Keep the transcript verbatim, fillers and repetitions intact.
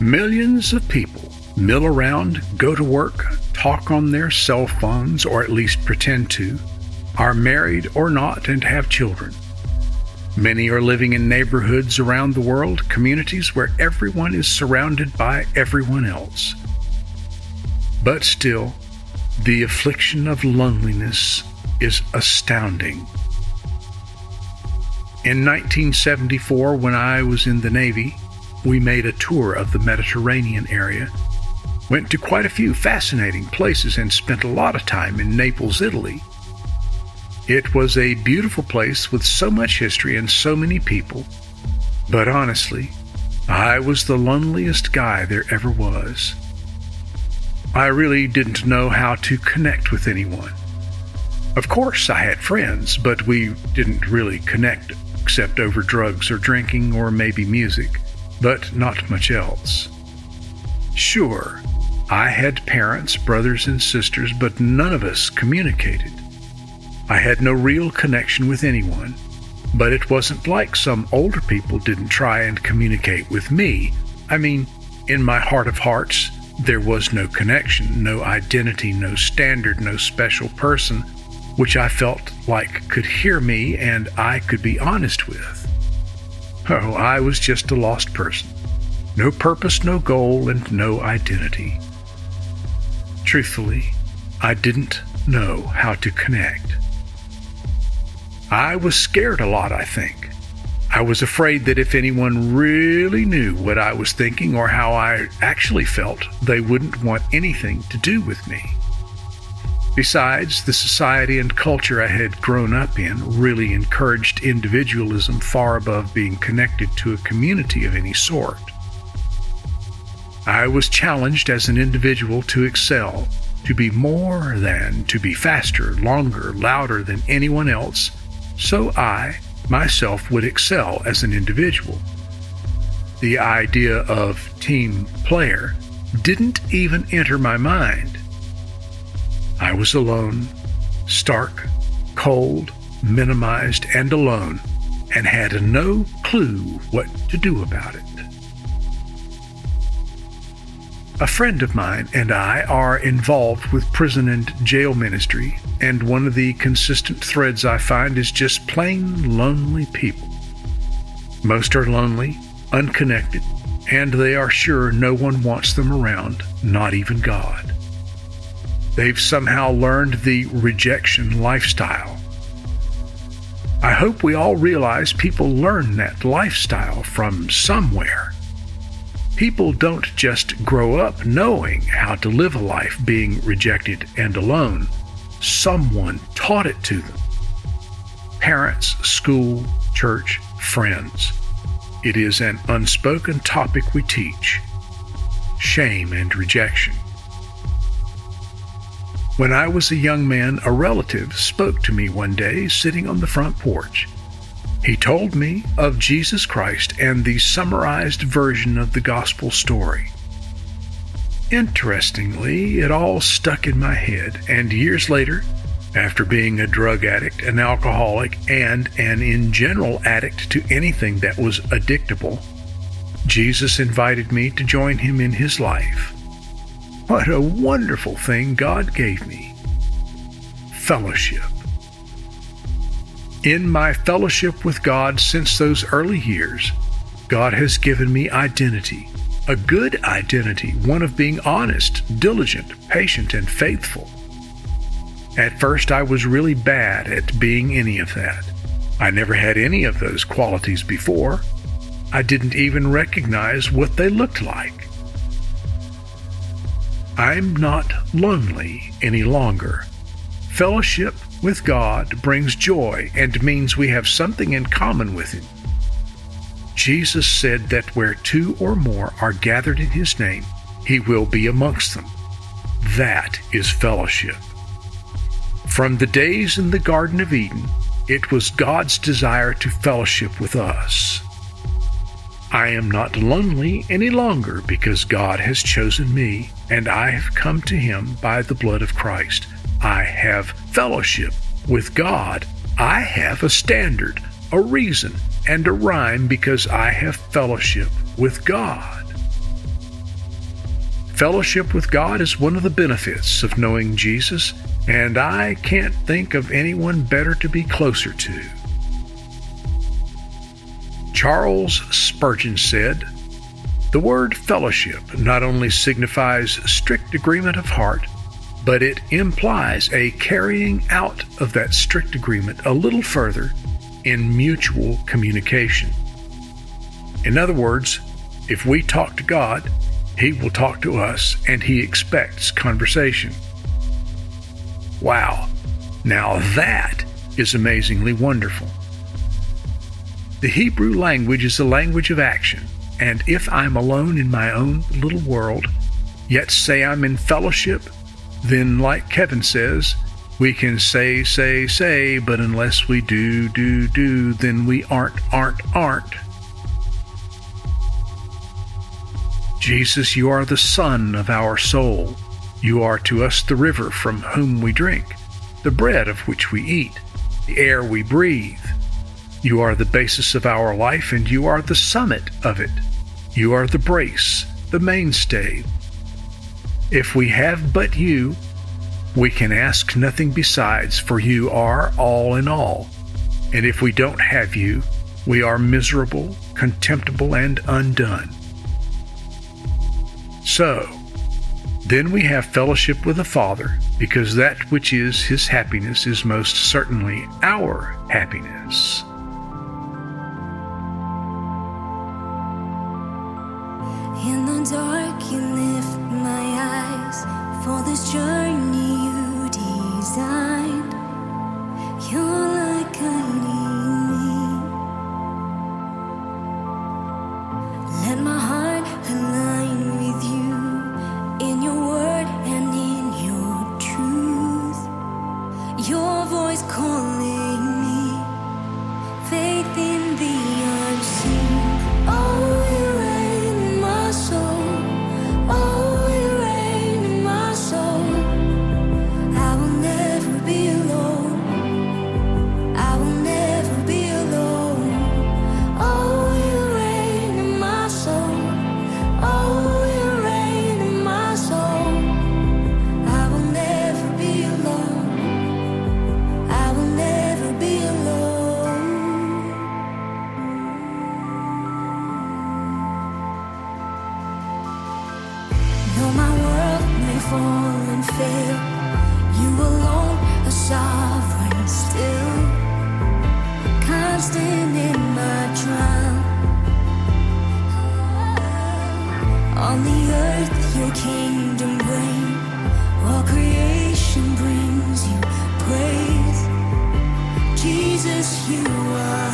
Millions of people mill around, go to work, talk on their cell phones, or at least pretend to, are married or not, and have children. Many are living in neighborhoods around the world, communities where everyone is surrounded by everyone else. But still, the affliction of loneliness is astounding. In nineteen seventy-four, when I was in the Navy, we made a tour of the Mediterranean area, went to quite a few fascinating places, and spent a lot of time in Naples, Italy. It was a beautiful place with so much history and so many people, but honestly, I was the loneliest guy there ever was. I really didn't know how to connect with anyone. Of course, I had friends, but we didn't really connect except over drugs or drinking or maybe music, but not much else. Sure, I had parents, brothers and sisters, but none of us communicated. I had no real connection with anyone, but it wasn't like some older people didn't try and communicate with me. I mean, in my heart of hearts, there was no connection, no identity, no standard, no special person, which I felt like could hear me and I could be honest with. Oh, I was just a lost person. No purpose, no goal, and no identity. Truthfully, I didn't know how to connect. I was scared a lot, I think. I was afraid that if anyone really knew what I was thinking or how I actually felt, they wouldn't want anything to do with me. Besides, the society and culture I had grown up in really encouraged individualism far above being connected to a community of any sort. I was challenged as an individual to excel, to be more than, to be faster, longer, louder than anyone else, so I, myself, would excel as an individual. The idea of team player didn't even enter my mind. I was alone, stark, cold, minimized, and alone, and had no clue what to do about it. A friend of mine and I are involved with prison and jail ministry, and one of the consistent threads I find is just plain lonely people. Most are lonely, unconnected, and they are sure no one wants them around, not even God. They've somehow learned the rejection lifestyle. I hope we all realize people learn that lifestyle from somewhere. People don't just grow up knowing how to live a life being rejected and alone. Someone taught it to them. Parents, school, church, friends. It is an unspoken topic we teach. Shame and rejection. When I was a young man, a relative spoke to me one day sitting on the front porch. He told me of Jesus Christ and the summarized version of the gospel story. Interestingly, it all stuck in my head, and years later, after being a drug addict, an alcoholic, and an in general addict to anything that was addictable, Jesus invited me to join him in his life. What a wonderful thing God gave me. Fellowship. In my fellowship with God since those early years, God has given me identity, a good identity, one of being honest, diligent, patient, and faithful. At first, I was really bad at being any of that. I never had any of those qualities before. I didn't even recognize what they looked like. I'm not lonely any longer. Fellowship with God brings joy and means we have something in common with Him. Jesus said that where two or more are gathered in His name, He will be amongst them. That is fellowship. From the days in the Garden of Eden, it was God's desire to fellowship with us. I am not lonely any longer because God has chosen me, and I have come to Him by the blood of Christ. I have fellowship with God. I have a standard, a reason, and a rhyme because I have fellowship with God. Fellowship with God is one of the benefits of knowing Jesus, and I can't think of anyone better to be closer to. Charles Spurgeon said, "The word fellowship not only signifies strict agreement of heart, but it implies a carrying out of that strict agreement a little further in mutual communication." In other words, if we talk to God, He will talk to us, and He expects conversation. Wow, now that is amazingly wonderful. The Hebrew language is a language of action, and if I'm alone in my own little world, yet say I'm in fellowship, then like Kevin says, we can say, say, say, but unless we do, do, do, then we aren't, aren't, aren't. Jesus, you are the sun of our soul. You are to us the river from whom we drink, the bread of which we eat, the air we breathe. You are the basis of our life, and you are the summit of it. You are the brace, the mainstay. If we have but you, we can ask nothing besides, for you are all in all. And if we don't have you, we are miserable, contemptible, and undone. So, then we have fellowship with the Father, because that which is His happiness is most certainly our happiness. In the dark you lift my eyes for this journey you designed. You're like guiding me. Let my heart align with you in your word and in your truth. Your voice calling me, faith in the unseen. Oh, you reign in my soul. Oh, you reign in my soul. I will never be alone. I will never be alone. Oh, you reign in my soul. Oh, you reign in my soul. I will never be alone. I will never be alone. Though my world may fall and fail, you alone are sovereign still. Constant in my trial. On the earth your kingdom reign. All creation brings you praise. Jesus, you are